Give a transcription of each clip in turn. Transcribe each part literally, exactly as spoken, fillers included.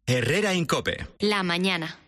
Herrera Incope. La mañana.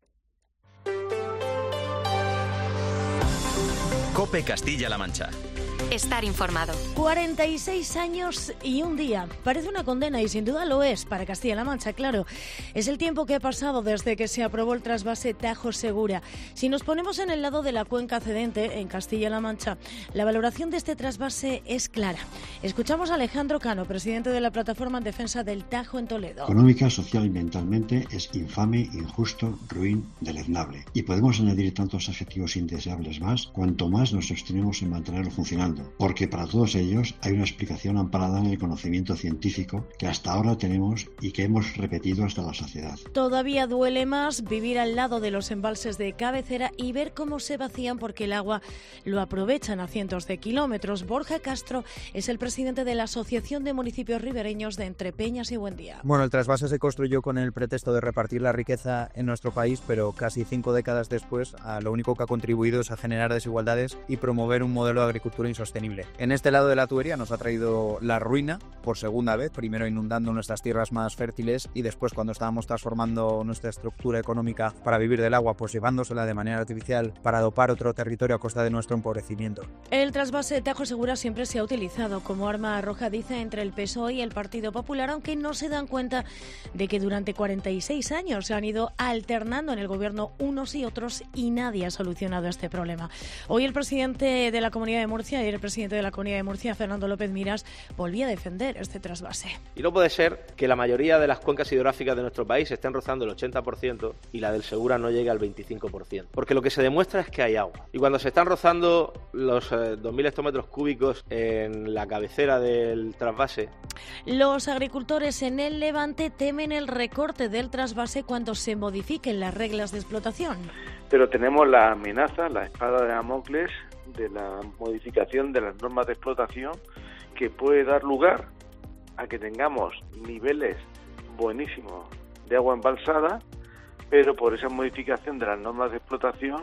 Cope Castilla-La Mancha. Estar informado. cuarenta y seis años y un día. Parece una condena y sin duda lo es para Castilla-La Mancha, claro. Es el tiempo que ha pasado desde que se aprobó el trasvase Tajo-Segura. Si nos ponemos en el lado de la cuenca cedente, en Castilla-La Mancha, la valoración de este trasvase es clara. Escuchamos a Alejandro Cano, presidente de la Plataforma en Defensa del Tajo en Toledo. Económica, social y mentalmente es infame, injusto, ruin, deleznable. Y podemos añadir tantos adjetivos indeseables más, cuanto más nos sostenemos en mantenerlo funcionando. Porque para todos ellos hay una explicación amparada en el conocimiento científico que hasta ahora tenemos y que hemos repetido hasta la saciedad. Todavía duele más vivir al lado de los embalses de cabecera y ver cómo se vacían porque el agua lo aprovechan a cientos de kilómetros. Borja Castro es el presidente de la Asociación de Municipios Ribereños de Entrepeñas y Buendía. Bueno, el trasvase se construyó con el pretexto de repartir la riqueza en nuestro país, pero casi cinco décadas después a lo único que ha contribuido es a generar desigualdades y promover un modelo de agricultura insostenible. En este lado de la tubería nos ha traído la ruina por segunda vez, primero inundando nuestras tierras más fértiles y después, cuando estábamos transformando nuestra estructura económica para vivir del agua, pues llevándosela de manera artificial para dopar otro territorio a costa de nuestro empobrecimiento. El trasvase Tajo-Segura siempre se ha utilizado como arma arrojadiza entre el P S O E y el Partido Popular, aunque no se dan cuenta de que durante cuarenta y seis años se han ido alternando en el gobierno unos y otros y nadie ha solucionado este problema. Hoy el presidente de la Comunidad de Murcia y el presidente de la Comunidad de Murcia, Fernando López Miras, volvía a defender este trasvase. Y no puede ser que la mayoría de las cuencas hidrográficas de nuestro país estén rozando el ochenta por ciento y la del Segura no llegue al veinticinco por ciento. Porque lo que se demuestra es que hay agua. Y cuando se están rozando los eh, dos mil hectómetros cúbicos en la cabecera del trasvase... Los agricultores en el Levante temen el recorte del trasvase cuando se modifiquen las reglas de explotación. Pero tenemos la amenaza, la espada de Damocles, de la modificación de las normas de explotación que puede dar lugar a que tengamos niveles buenísimos de agua embalsada, pero por esa modificación de las normas de explotación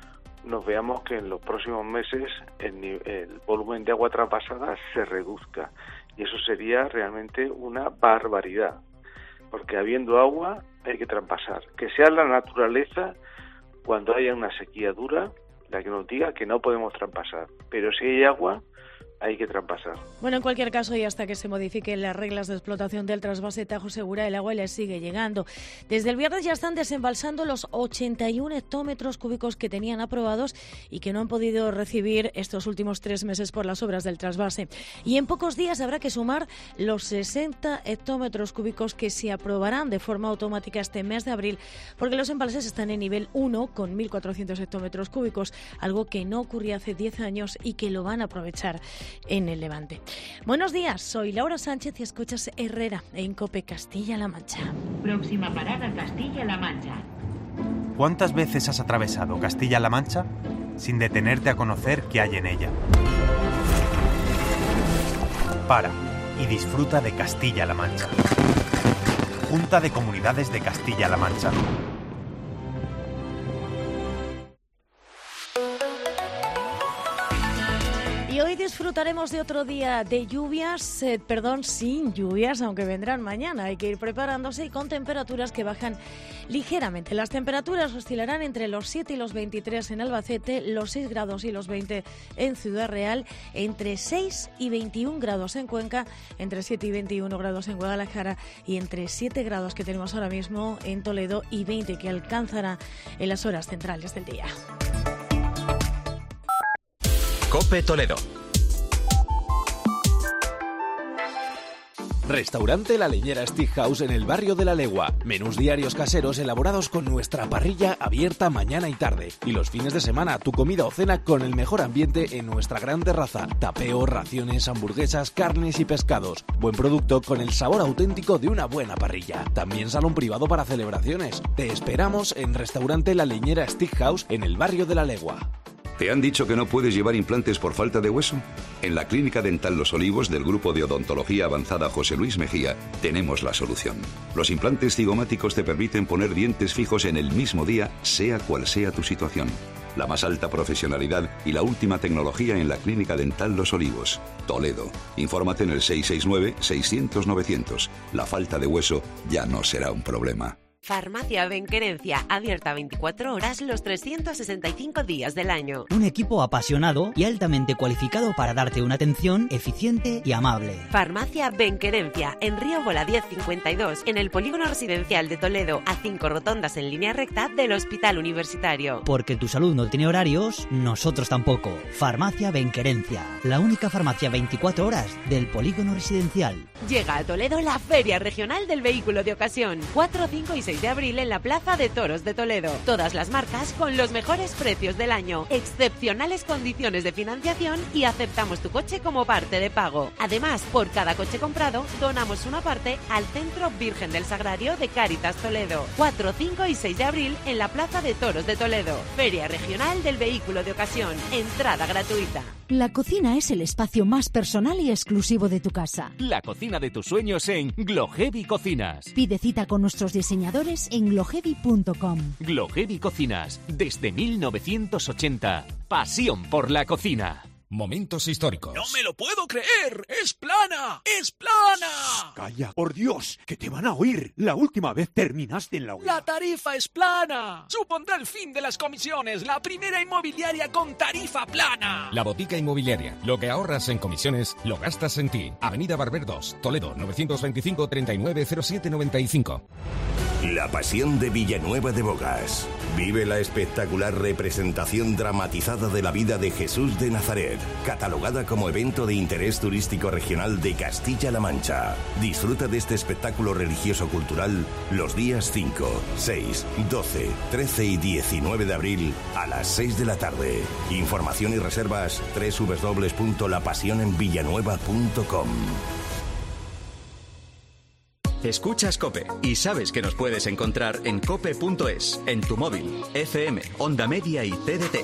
nos veamos que en los próximos meses el, el volumen de agua traspasada se reduzca, y eso sería realmente una barbaridad, porque habiendo agua hay que traspasar, que sea la naturaleza cuando haya una sequía dura la que nos diga que no podemos traspasar, pero si hay agua hay que traspasar. Bueno, en cualquier caso, y hasta que se modifiquen las reglas de explotación del trasvase Tajo-Segura, el agua le sigue llegando. Desde el viernes ya están desembalsando los ochenta y uno hectómetros cúbicos que tenían aprobados y que no han podido recibir estos últimos tres meses por las obras del trasvase. Y en pocos días habrá que sumar los sesenta hectómetros cúbicos que se aprobarán de forma automática este mes de abril, porque los embalses están en nivel uno con mil cuatrocientos hectómetros cúbicos, algo que no ocurría hace diez años y que lo van a aprovechar en el Levante. Buenos días, soy Laura Sánchez y escuchas Herrera en Cope Castilla-La Mancha. Próxima parada, Castilla-La Mancha. ¿Cuántas veces has atravesado Castilla-La Mancha sin detenerte a conocer qué hay en ella? Para y disfruta de Castilla-La Mancha. Junta de Comunidades de Castilla-La Mancha. Y hoy disfrutaremos de otro día de lluvias, eh, perdón, sin lluvias, aunque vendrán mañana. Hay que ir preparándose y con temperaturas que bajan ligeramente. Las temperaturas oscilarán entre los siete y los veintitrés en Albacete, los seis grados y los veinte en Ciudad Real, entre seis y veintiún grados en Cuenca, entre siete y veintiuno grados en Guadalajara y entre siete grados que tenemos ahora mismo en Toledo y veinte que alcanzará en las horas centrales del día. Cope Toledo. Restaurante La Leñera Steakhouse en el barrio de La Legua. Menús diarios caseros elaborados con nuestra parrilla abierta mañana y tarde. Y los fines de semana, tu comida o cena con el mejor ambiente en nuestra gran terraza. Tapeo, raciones, hamburguesas, carnes y pescados. Buen producto con el sabor auténtico de una buena parrilla. También salón privado para celebraciones. Te esperamos en Restaurante La Leñera Steakhouse en el barrio de La Legua. ¿Te han dicho que no puedes llevar implantes por falta de hueso? En la Clínica Dental Los Olivos del Grupo de Odontología Avanzada José Luis Mejía tenemos la solución. Los implantes cigomáticos te permiten poner dientes fijos en el mismo día, sea cual sea tu situación. la más alta profesionalidad y la última tecnología en la Clínica Dental Los Olivos, Toledo. Infórmate en el seis seis nueve, seiscientos, novecientos. La falta de hueso ya no será un problema. Farmacia Benquerencia, abierta veinticuatro horas los trescientos sesenta y cinco días del año. Un equipo apasionado y altamente cualificado para darte una atención eficiente y amable. Farmacia Benquerencia, en Río Bola diez cincuenta y dos, en el Polígono Residencial de Toledo, a cinco rotondas en línea recta del Hospital Universitario. Porque tu salud no tiene horarios, nosotros tampoco. Farmacia Benquerencia, la única farmacia veinticuatro horas del Polígono Residencial. Llega a Toledo la Feria Regional del Vehículo de Ocasión, cuatro, cinco y seis de abril en la Plaza de Toros de Toledo. Todas las marcas con los mejores precios del año, excepcionales condiciones de financiación y aceptamos tu coche como parte de pago. Además, por cada coche comprado, donamos una parte al Centro Virgen del Sagrario de Cáritas Toledo. cuatro, cinco y seis de abril en la Plaza de Toros de Toledo. Feria Regional del Vehículo de Ocasión. Entrada gratuita. La cocina es el espacio más personal y exclusivo de tu casa. La cocina de tus sueños en Glohevi Cocinas. Pide cita con nuestros diseñadores en glohevi punto com. Glohevi Cocinas, desde mil novecientos ochenta. Pasión por la cocina. Momentos históricos. ¡No me lo puedo creer! ¡Es plana! ¡Es plana! Calla, por Dios, que te van a oír. La última vez terminaste en la hoguera. ¡La tarifa es plana! Supondrá el fin de las comisiones. La primera inmobiliaria con tarifa plana. La Botica Inmobiliaria. Lo que ahorras en comisiones, lo gastas en ti. Avenida Barber dos, Toledo, novecientos veinticinco, treinta y nueve, cero siete noventa y cinco. La Pasión de Villanueva de Bogas. Vive la espectacular representación dramatizada de la vida de Jesús de Nazaret, catalogada como evento de interés turístico regional de Castilla-La Mancha. Disfruta de este espectáculo religioso-cultural los días cinco, seis, doce, trece y diecinueve de abril a las seis de la tarde. Información y reservas doble u doble u doble u punto la pasión en villanueva punto com. Escuchas COPE y sabes que nos puedes encontrar en cope punto es, en tu móvil, F M, Onda Media y T D T.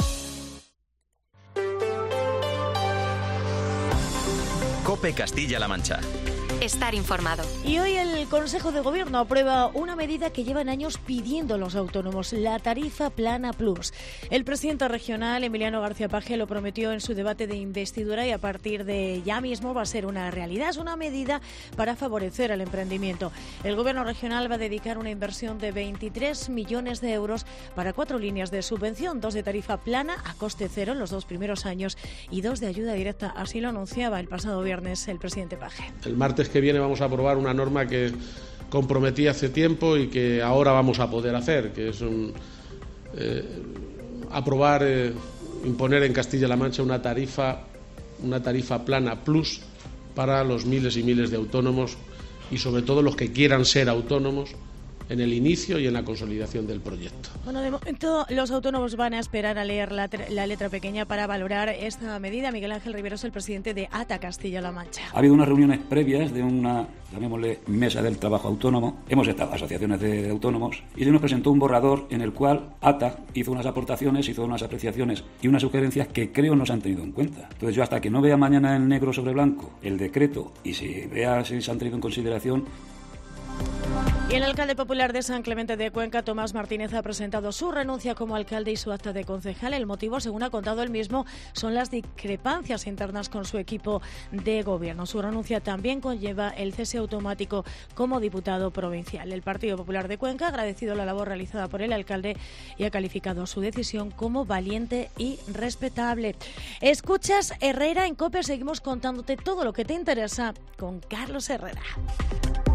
COPE Castilla-La Mancha. Estar informado. Y hoy el Consejo de Gobierno aprueba una medida que llevan años pidiendo los autónomos, la tarifa plana plus. El presidente regional, Emiliano García Paje, lo prometió en su debate de investidura y a partir de ya mismo va a ser una realidad. Es una medida para favorecer el emprendimiento. El Gobierno regional va a dedicar una inversión de veintitrés millones de euros para cuatro líneas de subvención, dos de tarifa plana a coste cero en los dos primeros años y dos de ayuda directa. Así lo anunciaba el pasado viernes el presidente Paje. El martes que viene vamos a aprobar una norma que comprometí hace tiempo y que ahora vamos a poder hacer, que es un, eh, aprobar, eh, imponer en Castilla-La Mancha una tarifa, una tarifa plana plus para los miles y miles de autónomos y sobre todo los que quieran ser autónomos en el inicio y en la consolidación del proyecto. Bueno, de momento los autónomos van a esperar a leer la, la letra pequeña para valorar esta medida. Miguel Ángel Rivero es el presidente de A T A Castilla-La Mancha. Ha habido unas reuniones previas de una, llamémosle, mesa del trabajo autónomo. Hemos estado asociaciones de autónomos y se nos presentó un borrador en el cual A T A hizo unas aportaciones, hizo unas apreciaciones y unas sugerencias que creo no se han tenido en cuenta. Entonces yo hasta que no vea mañana en negro sobre blanco el decreto y si vea si se han tenido en consideración. Y el alcalde popular de San Clemente de Cuenca, Tomás Martínez, ha presentado su renuncia como alcalde y su acta de concejal. El motivo, según ha contado él mismo, son las discrepancias internas con su equipo de gobierno. Su renuncia también conlleva el cese automático como diputado provincial. El Partido Popular de Cuenca ha agradecido la labor realizada por el alcalde y ha calificado su decisión como valiente y respetable. Escuchas Herrera en COPE. Seguimos contándote todo lo que te interesa con Carlos Herrera.